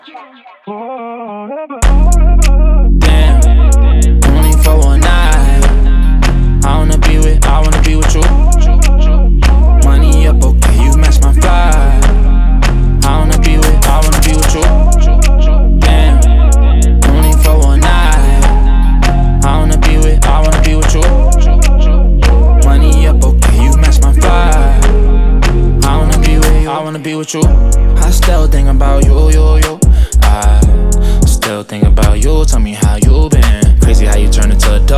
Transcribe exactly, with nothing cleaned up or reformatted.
Damn, only for one night. I wanna be with, I wanna be with you. Money up, okay, you match my fly. I wanna be with, I wanna be with you. Damn, only for one night. I wanna be with, I wanna be with you. Money up, okay, you match my fly. I wanna be with you, I wanna be with you. I still think about you, you, you. I still think about you. Tell me how you been. Crazy how you turn into a dog.